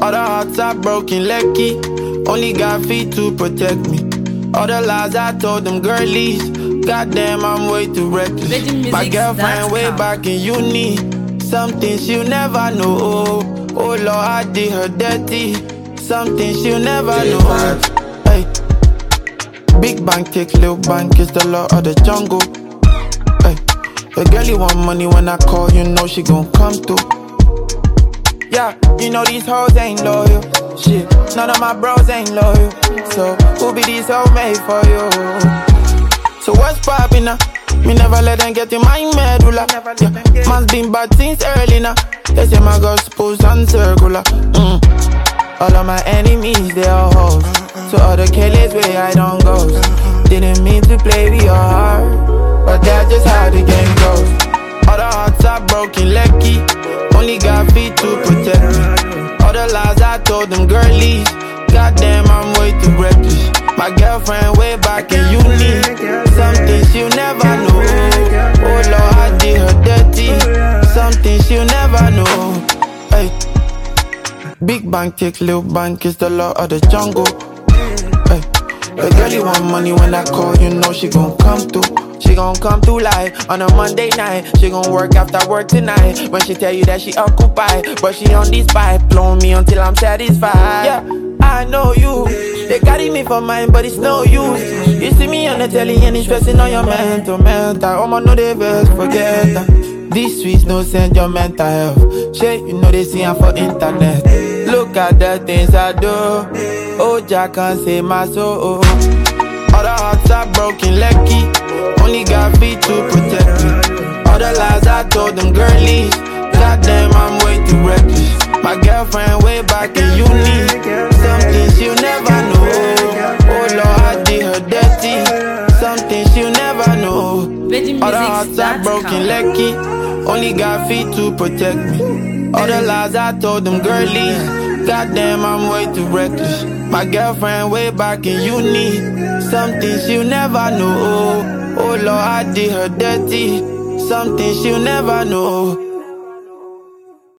All the hearts are broken, lucky. Only got feet to protect me. All the lies I told them girlies. Goddamn, I'm way too reckless. My girlfriend way back in uni. Something she'll never know. Oh Lord, I did her dirty. Something she'll never know. Hey, big bank takes little bank, it's the law of the jungle. Hey, the girl you want money when I call, you know she gon' come through. Yeah, you know these hoes ain't loyal. Shit, none of my bros ain't loyal. So who be these hoes made for you? So what's poppin' now? Me never let them get in my medulla. Yeah, man's been bad since early now. They say my gospel's uncircular. All of my enemies, they are hoes. So all the killers where I don't go. Didn't mean to play with your heart, but that's just how the game goes. All the hearts are broken, lucky. Only got feet to protect me. All the lies I told them girlies. Goddamn, I'm way too reckless. My girlfriend way back in uni. Something she'll never know. Oh Lord, I did her dirty. Something she'll never know. Hey, big bank takes little bank, it's the law of the jungle. Hey, the girl you want money when I call, you know she gon' come through. She gon' come through live on a Monday night. She gon' work after work tonight. When she tell you that she occupied, but she on this pipe, blowing me until I'm satisfied. Yeah, I know you. They carry me for mine, but it's no use. You see me on the telly and it's stressing on your mental. I'ma know they best forget that. These sweets no send your mental health. Shit, you know they see I'm for internet. Look at the things I do. Oh, Jack can't save my soul. All the hearts are broken, lucky. Only got feet to protect me. All the lies I told them girlies. Goddamn, I'm way too reckless. My girlfriend way back in uni. Something she'll never know. Oh Lord, I did her dirty. Something she'll never know. All the hearts are broken, lucky. Only got feet to protect me. All the lies I told them girlies. Goddamn, I'm way too reckless. My girlfriend way back in uni. Something she'll never know. Oh Lord, I did her dirty. Something she'll never know.